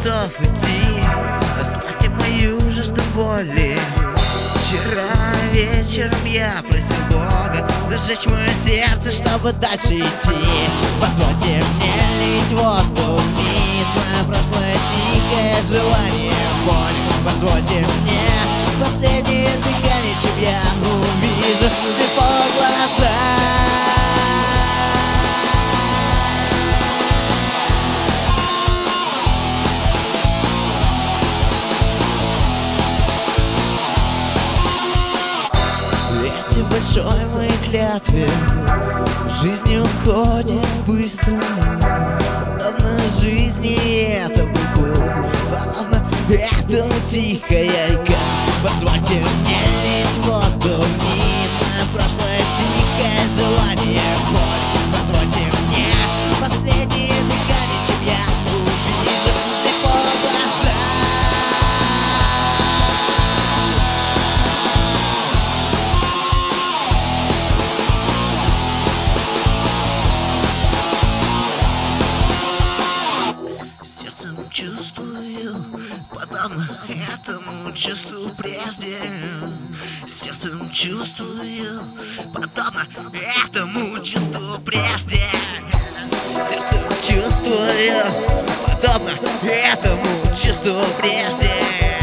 готов идти, оставьте мою жажду боли. Вчера вечером я просил Бога зажечь мое сердце, чтобы дальше идти. Позвольте мне лить воду вниз, мое прошлое дикое желание, боль. Позвольте мне последнее дыхание, чем я увижу его глаза. Большой моей клятве жизнь уходит быстро, подобно жизни этому был, подобно этому тихая река. Позвольте мне лить воду вниз, мое прошлое дикое желание, боль. Позвольте мне последнее дыхание, чем я увижу его глаза. Чувствую, подобно этому чувству прежде. Сердцем чувствую, подобно этому чувству прежде. Сердцем чувствую, подобно этому чувству прежде.